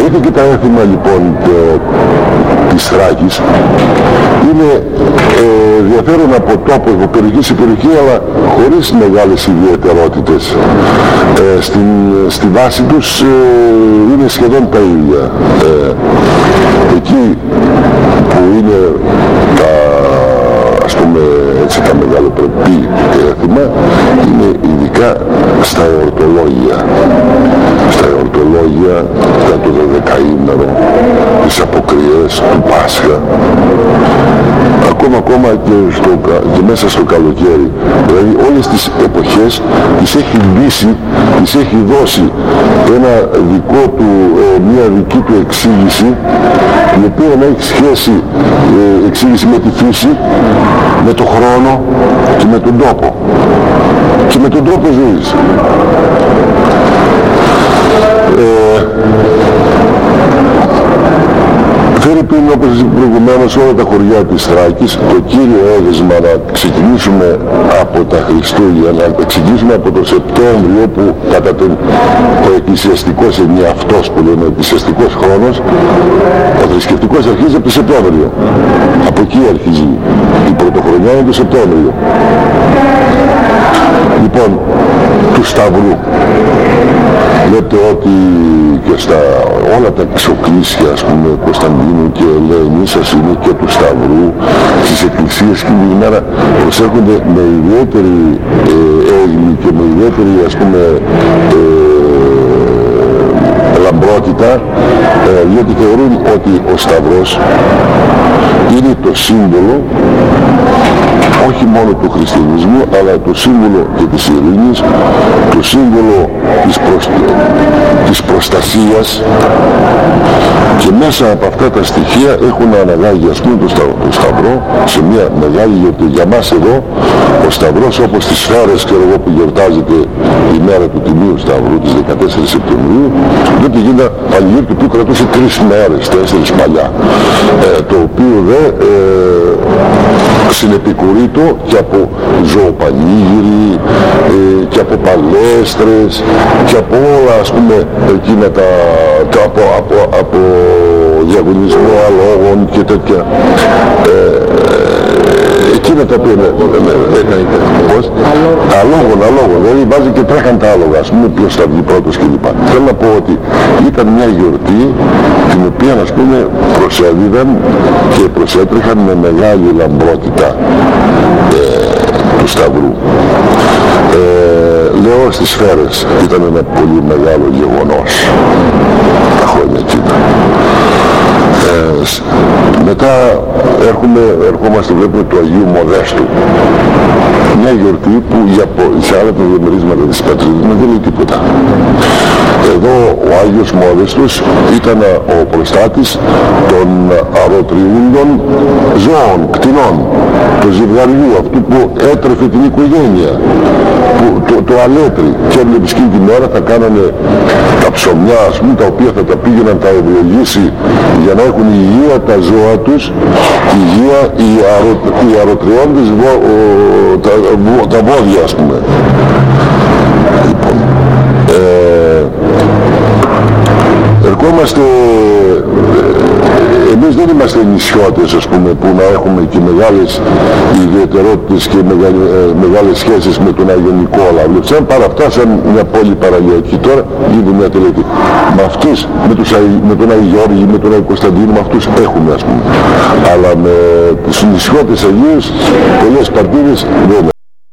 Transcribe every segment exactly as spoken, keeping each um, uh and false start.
μέχρι και τα έθιμα λοιπόν το, της Θράκης είναι ε, ενδιαφέρον από τόπο, από περιοχή σε περιοχή, αλλά χωρίς μεγάλες ιδιαιτερότητες. Ε, στην, στη βάση τους ε, είναι σχεδόν τα ίδια. Ε, εκεί που είναι τα, ας πούμε έτσι, τα μεγαλοπρεπή έθιμα είναι ειδικά στα εορτολόγια. Στα εορτολόγια για το δωδεκαήμερο, τις αποκριές του Πάσχα, ακόμα ακόμα και, στο, και μέσα στο καλοκαίρι. Δηλαδή όλες τις εποχές τις έχει λύσει, τις έχει δώσει ένα δικό του, ε, μια δική του εξήγηση, η οποία να έχει σχέση, ε, εξήγηση με τη φύση, με το χρόνο και με τον τόπο και με τον τρόπο ζωής. Ε, Φέρει πριν, όπως προηγουμένως, όλα τα χωριά της Θράκης, το κύριο έδεσμα να ξεκινήσουμε από τα Χριστούγεννα, να ξεκινήσουμε από το Σεπτέμβριο, που κατά τον το εκκλησιαστικός είναι αυτός που λέμε εκκλησιαστικός χρόνος, ο θρησκευτικός αρχίζει από το Σεπτέμβριο. Από εκεί αρχίζει. Η πρωτοχρονιά είναι το Σεπτέμβριο. Λοιπόν, του Σταυρού. Λέτε ότι και στα όλα τα ξοκλήσια, ας πούμε, Κωνσταντίνου και Ελένης, ας είναι και του Σταυρού, στις εκκλησίες και την ημέρα προσέρχονται με ιδιαίτερη ε, έγκλη και με ιδιαίτερη, ας πούμε, ε, λαμπρότητα, ε, διότι θεωρούν ότι ο Σταυρός είναι το σύμβολο όχι μόνο του χριστιανισμού, αλλά το σύμβολο και της ειρήνης, το σύμβολο της, προσ... της προστασίας, και μέσα από αυτά τα στοιχεία έχουν αναγάγει, ας πούμε, το, στα... το Σταυρό σε μια μεγάλη γιορτή. Για μας εδώ ο Σταυρός, όπως τις Σφαίρες και εγώ, που γιορτάζεται η μέρα του Τιμίου Σταυρού της δεκατέσσερις Σεπτεμβρίου, δεν γίνεται παλιούρτη που κρατούσε τρεις μέρες, τέσσερις παλιά, ε, το οποίο δε ε, συνεπικουρείτο και από ζωοπανήγυροι, ε, και από παλέστρες και από όλα, ας πούμε, εκείνα τα, τα από, από, από διαγωνισμό αλόγων και τέτοια, ε, εκείνα τα οποία αλόγων, αλόγων, δηλαδή βάζει και τρέχαν τα άλογα, ας πούμε, ποιος θα βγει πρώτος κλπ. Θέλω να πω ότι ήταν μια γιορτή την οποία, ας πούμε, προσέδιδαν και προσέτρεχαν με μεγάλη λαμπρότητα ε, του Σταυρού. Ε, λέω στις Σφαίρες ήταν ένα πολύ μεγάλο γεγονός τα χρόνια εκείνα. Ε, μετά έρχομαι, ερχόμαστε, βλέπουμε του Αγίου Μοδέστου, μια γιορτή που για, σε άλλα τα διαμερίσματα της πατρίδας δεν λέει τίποτα. Εδώ ο Άγιος Μόδεστος ήταν ο προστάτης των αρωτριούντων ζώων, κτηνών, του ζευγαριού, αυτού που έτρεφε την οικογένεια, που, το, το αλέτρι, και έβλεπες εκείνη την ώρα θα κάνανε τα ψωμιά, ας πούμε, τα οποία θα τα πήγαιναν τα ευλογήσει για να έχουν υγεία τα ζώα τους, υγεία οι, αρω, οι αρωτριόντες βο, ο, τα, βο, τα βόδια, ας πούμε. Λοιπόν, ε, ερχόμαστε, ε, εμείς δεν είμαστε νησιώτες, ας πούμε, που να έχουμε και μεγάλες ιδιαιτερότητες και μεγάλες, ε, μεγάλες σχέσεις με τον Άγιο Νικόλα. Σαν παρά αυτά, σαν μια πόλη παραλιακή τώρα, γίνεται μια τελετή. Με αυτούς, με, τους, με τον Άγιο Γιώργη, με τον Άγιο Κωνσταντίνο, με αυτούς έχουμε, ας πούμε. Αλλά με τους νησιώτες Αγίους, πολλές παρτίδες δεν.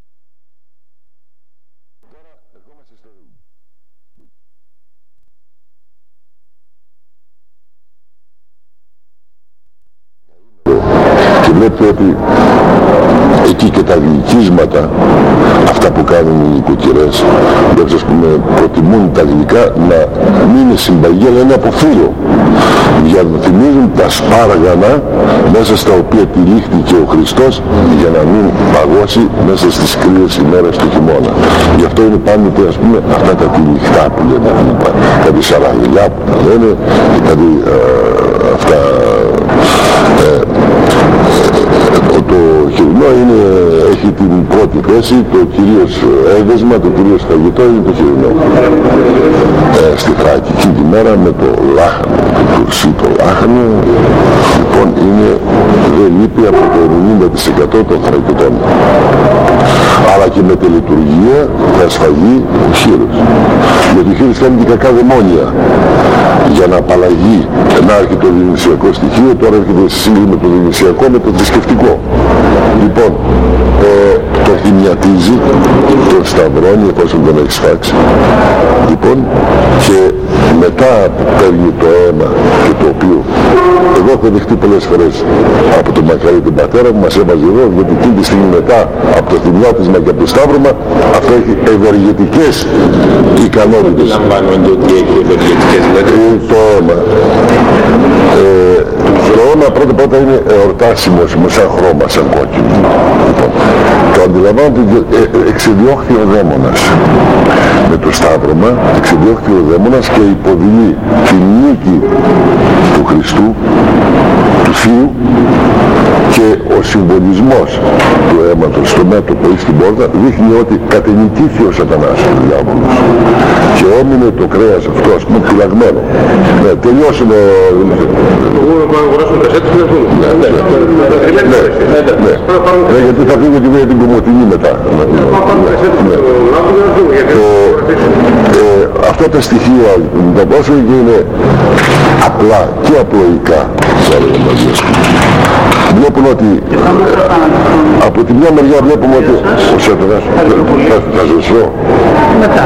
Βλέπετε ότι εκεί και τα γλυκίσματα, αυτά που κάνουν οι νοικοκυρές, δηλαδή, ας πούμε, προτιμούν τα γλυκά να μην είναι συμπαγή, αλλά είναι από φύλλο, για να θυμίζουν τα σπάργανα μέσα στα οποία τυλίχθηκε ο Χριστός, για να μην παγώσει μέσα στις κρύες ημέρες του χειμώνα. Γι' αυτό είναι πάντοτε, ας πούμε, αυτά τα τυλιχτά που λένε, κάτι σαραγιλιά που τα λένε, κάτι ε, αυτά, ε, το χοιρινό είναι, έχει την πρώτη θέση, το κυρίως έδεσμα, το κυρίως φαγητό είναι το χοιρινό. Ε, στη Θράκη εκείνη τη μέρα με το λάχανο, το τουρσί το λάχανο, λοιπόν είναι, δεν λείπει από το ενενήντα τοις εκατό των θρακητών. Αλλά και με τη λειτουργία θα σφαγεί ο χείρος. Γιατί ο χείρος κάνει και κακά δαιμόνια για να απαλλαγεί, να έρχεται το διονυσιακό στοιχείο, τώρα έρχεται σε σύγκριση με το διονυσιακό με το θρησκευτικό. Λοιπόν, ε, το θυμιατίζει, το σταυρώνει εφόσον τον έχει σφάξει. Λοιπόν, και μετά παίρνει το αίμα και το οποίο εγώ έχω δεχτεί πολλές φορές από τον μακάρι τον πατέρα μου, μας έβαζε εδώ, γιατί εκείνη τη στιγμή μετά από το θυμιάτισμα και από το σταύρωμα αυτό έχει ευεργετικές ικανότητες. Λαμβάνονται ότι έχει ευεργετικές δηλαδή. Το αίμα. Ε, το αίμα πρώτα πρώτα είναι εορτάσιμο, σαν χρώμα, σαν κόκκινο. Λοιπόν, το αντιλαμβάνεται, ε, εξεδιώχθη ο δαίμονας. Με το σταύρωμα εξεδιώχθη ο δαίμονας και υποδηλεί την νίκη του Χριστού, του Θείου, και ο συμβολισμός του αίματος στο μέτωπο ή στην πόρτα δείχνει ότι κατενικήθη ο σατανάς, ο διάβολος, και έμεινε το κρέας αυτό, ας πούμε, φυλαγμένο. Ναι, τελειώσουν ο... Εγώ να αγοράσουμε κασέτες και να δούμε. Ναι, ναι, ναι, ναι, γιατί θα φύγω και για την Κομωτινή μετά. Αυτά τα στοιχεία, τα πόσο είναι απλά και απλοϊκά, θα έλεγα μαζί. Βλέπουν ότι από τη μια μεριά βλέπουμε ότι ο σατανάς θα ζεσώ. Μετά.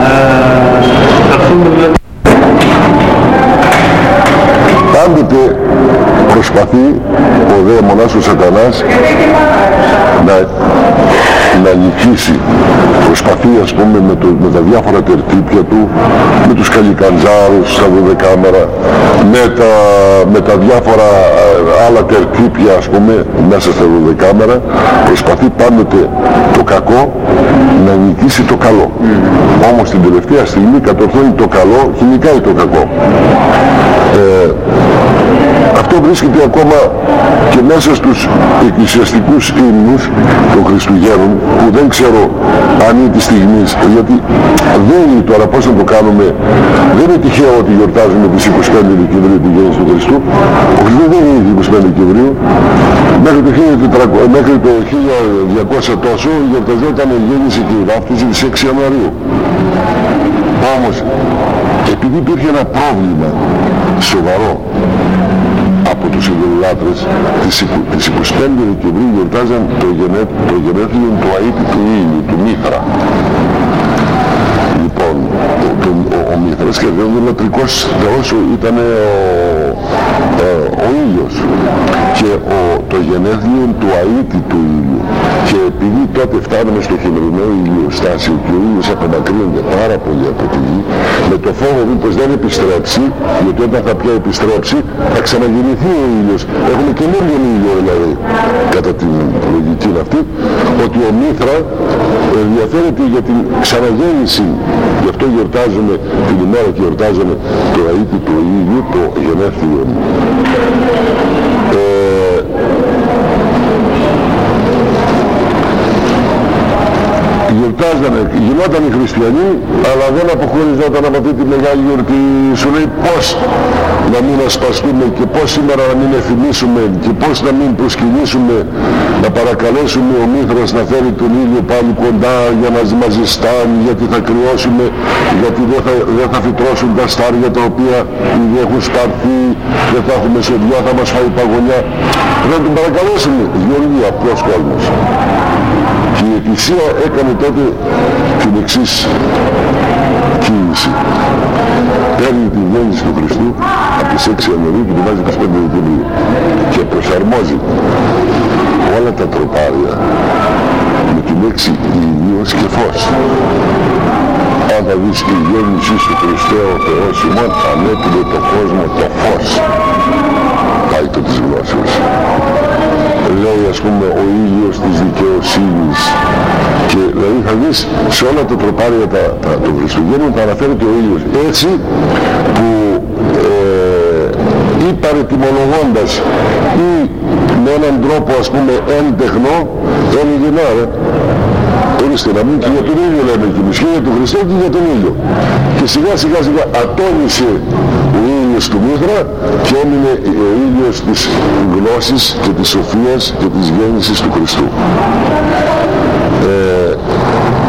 Πάντοτε προσπαθεί ο δαίμονας, ο σατανάς, να, να νικήσει. Προσπαθεί, ας πούμε, με, το, με τα διάφορα τερτύπια του, με τους καλικαντζάρους στα δωδεκάμερα, με τα, με τα διάφορα άλλα τερτύπια, ας πούμε, μέσα στα δωδεκάμερα, προσπαθεί πάντοτε το κακό να νικήσει το καλό. Mm. Όμως την τελευταία στιγμή κατορθώνει το καλό και νικάει το κακό. Ε, αυτό βρίσκεται ακόμα και μέσα στους εκκλησιαστικούς ύμνους των Χριστουγέννων, που δεν ξέρω αν είναι της στιγμής, γιατί δεν είναι τώρα πώς να το κάνουμε, δεν είναι τυχαίο ότι γιορτάζουμε τις είκοσι πέντε Δεκεμβρίου την γέννηση του Χριστού. Ο Χριστός δεν είναι είκοσι πέντε Δεκεμβρίου, μέχρι το, χίλια τετρακόσια, μέχρι το χίλια διακόσια τόσο γιορταζόταν η γέννηση και η βάφτιση της έξι Ιανουαρίου. Όμως, επειδή υπήρχε ένα πρόβλημα σοβαρό από τους ειδωλολάτρες, τις είκοσι πέντε Δεκεμβρίου γιορτάζαν το, γενέ, το γενέθλιο του αήτη του ήλιου, του Μήθρα. Λοιπόν, ο, ο, ο, ο Μήθρας και ο λατρικός θεός ήταν ο, ο, ο ήλιος και ο, το γενέθλιο του αήτη του ήλιου. Και επειδή τότε φτάνουμε στο χειμερινό ηλιοστάσιο και ο ήλιος απομακρύνεται πάρα πολύ από τη γη, με το φόβο μήπως δεν επιστρέψει, γιατί όταν θα πια επιστρέψει θα ξαναγεννηθεί ο ήλιος. Έχουμε καινούριο ήλιο δηλαδή, κατά την λογική αυτή, ότι ο Μήθρα ενδιαφέρεται για την ξαναγέννηση. Γι' αυτό γιορτάζουμε την ημέρα και γιορτάζουμε το αήτη του ήλιου, το γενέθλιο. Ε, γιορτάζανε, γινόταν οι χριστιανοί, αλλά δεν αποχωριζόταν από αυτή τη μεγάλη γιορτή. Σου λέει πώς να μην ασπαστούμε και πώς σήμερα να μην εθυμίσουμε και πώς να μην προσκυνήσουμε, να παρακαλέσουμε ο Μήθρας να φέρει τον ήλιο πάλι κοντά για να μας ζεστάνει, γιατί θα κρυώσουμε, γιατί δεν θα, δεν θα φυτρώσουν τα στάρια τα οποία ήδη έχουν σπαρθεί, δεν θα έχουμε σοδιά, θα μας φάει παγωνιά. Πρέπει να τον παρακαλέσουμε, διότι απλός κόσμος. Και η Εκκλησία έκανε τότε την εξής κίνηση. Παίρνει την γέννηση του Χριστού από τις έξι Ιανουαρίου και την βάζει είκοσι πέντε Δεκεμβρίου και προσαρμόζει όλα τα τροπάρια με την λέξη ήλιος και φως. Αν θα δεις η γέννηση του Χριστού ο Θεός ημών, ανέπλε το κόσμο το φως. Πάει το της γλώσσας. Λέει, ας πούμε, ο ήλιος της δικαιοσύνης, και δηλαδή θα δεις σε όλα τα τροπάρια τα, τα, των Χριστουγέννων θα αναφέρεται ο ήλιος, έτσι που ε, ή παρετιμολογώντας ή με έναν τρόπο ας πούμε έντεχνο, έλεγε να ρε, ορίστε να μην και για τον ήλιο λέμε και εμείς, και για τον Χριστό και για τον ήλιο. Και σιγά σιγά σιγά ατόνισε ο ήλιος του Μήθρα και έμεινε ο ήλιος της γνώσης και της σοφίας και της γέννησης του Χριστού.